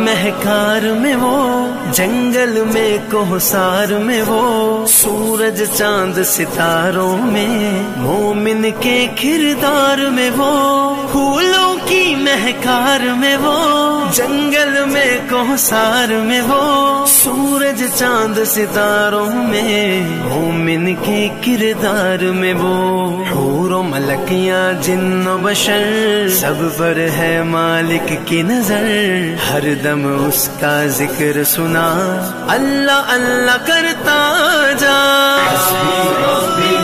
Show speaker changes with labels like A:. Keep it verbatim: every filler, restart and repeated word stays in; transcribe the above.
A: महकार में वो, जंगल में कोहसार में वो, सूरज चांद सितारों में, मोमिन के किरदार में वो, फूलों की महकार में वो, जंगल में कोहसार में वो, सूरज चांद सितारों में, मोमिन के किरदार में वो। हूरो मलकियां जिन्नो बशर सब पर है मालिक की नजर, हर दम उसका जिक्र सुना, अल्लाह अल्लाह करता जा।